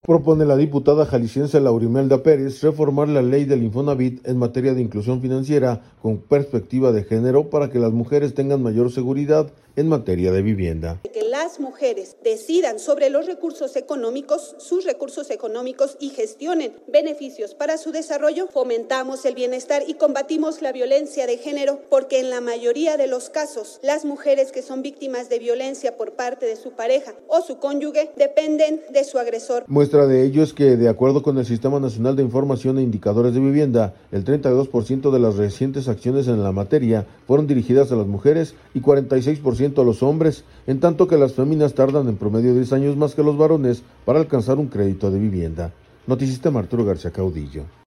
Propone la diputada jalisciense Laurimelda Pérez reformar la ley del Infonavit en materia de inclusión financiera con perspectiva de género para que las mujeres tengan mayor seguridad en materia de vivienda. Que las mujeres decidan sobre los recursos económicos, sus recursos económicos y gestionen beneficios para su desarrollo, fomentamos el bienestar y combatimos la violencia de género, porque en la mayoría de los casos las mujeres que son víctimas de violencia por parte de su pareja o su cónyuge dependen de su agresor. Muestra de ello es que, de acuerdo con el Sistema Nacional de Información e Indicadores de Vivienda, el 32% de las recientes acciones en la materia fueron dirigidas a las mujeres y 46% a los hombres, en tanto que las féminas tardan en promedio 10 años más que los varones para alcanzar un crédito de vivienda. Noticistema Arturo García Caudillo.